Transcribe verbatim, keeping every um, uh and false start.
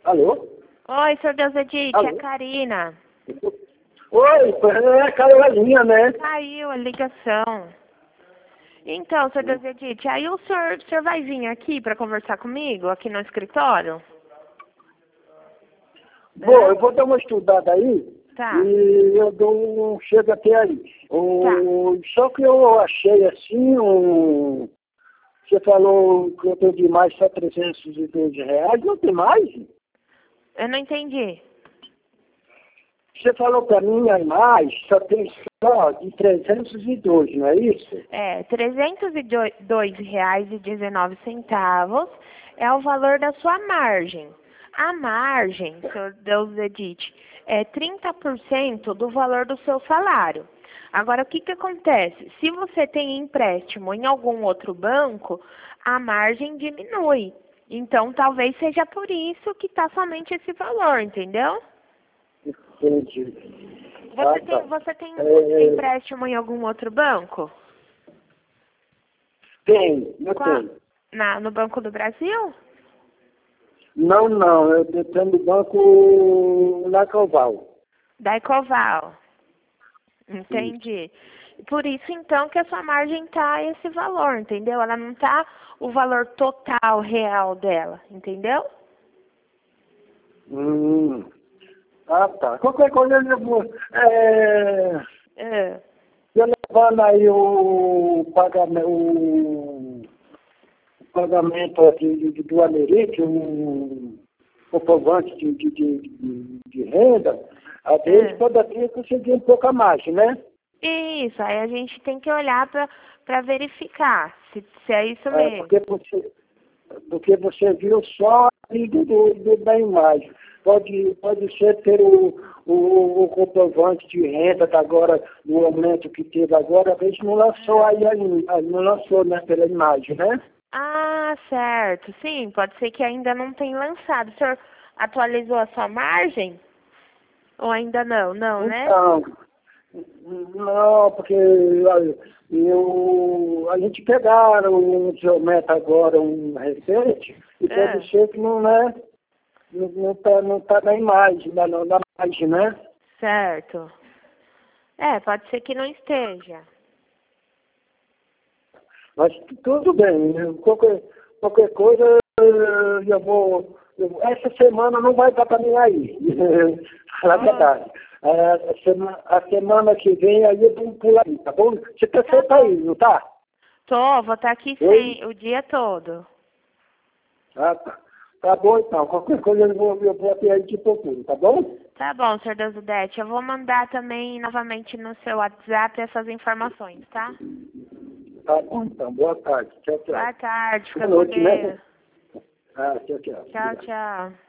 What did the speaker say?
Alô? Oi, senhor Deus Edith, Alô? é a Karina. Oi, é a Carolina, né? Caiu a ligação. Então, senhor Deus Edith, aí o senhor, o senhor vai vir aqui para conversar comigo, aqui no escritório? Bom, eu vou dar uma estudada aí Tá. e eu dou um chego até aí. O, Só que eu achei assim, um, você falou que eu tenho de mais só trezentos e doze reais, não tem mais? Eu não entendi. Você falou para mim aí mais, só tem só de trezentos e doze, não é isso? É, trezentos e dois reais e dezenove centavos é o valor da sua margem. A margem, senhor Deus Edith, é trinta por cento do valor do seu salário. Agora, o que que acontece? Se você tem empréstimo em algum outro banco, a margem diminui. Então, talvez seja por isso que está somente esse valor, entendeu? Entendi. Você Ah, tem, tá. você tem É, empréstimo em algum outro banco? tem, não Qual? tem. Na, no Banco do Brasil? Não, não, eu tenho no banco na Coval. Da Ecoval. Entendi. Por isso, então, que a sua margem tá esse valor, entendeu? Ela não tá o valor total, real dela, entendeu? Hum. Ah, tá. Qualquer coisa eu vou. É, É. eu levando aí o pagamento, o, o pagamento aqui de, do Amerique, um comprovante de, de, de, de, de renda, às vezes É. poderia conseguir um pouco a mais, né? Isso, aí a gente tem que olhar para para verificar se, se é isso É, mesmo. porque você, porque você viu só ali do, do, do- da imagem. Pode, pode ser ter o, o, o comprovante de renda da agora, do aumento que teve agora, a gente não lançou aí, ainda, não lançou, né, pela imagem, né? Ah, certo. Sim, pode ser que ainda não tenha lançado. O senhor atualizou a sua margem? Ou ainda não? Não, né? Então, não, porque olha, eu, a gente pegaram um geometa agora, um recente, e É. pode ser que não é, não, não tá, não tá na imagem, na, na imagem, né? Certo. É, pode ser que não esteja. Mas tudo bem, né? qualquer, qualquer coisa eu já vou. eu- essa semana não vai dar para mim aí. Na verdade. A semana, a semana que vem aí eu vou pular aí, tá bom? Você tá Tá sempre bom. aí, não tá? Tô, vou estar aqui Oi? sem, o dia todo. Ah, tá. Tá bom então. Qualquer coisa eu vou, eu vou até aí te procuro, tá bom? Tá bom, senhor Deusudete. Eu vou mandar também novamente no seu WhatsApp essas informações, tá? Tá bom então. Boa tarde. Tchau, tchau. Boa tarde, fica Boa com noite, né? Deus. Ah, tchau, tchau. Tchau, Obrigado. tchau.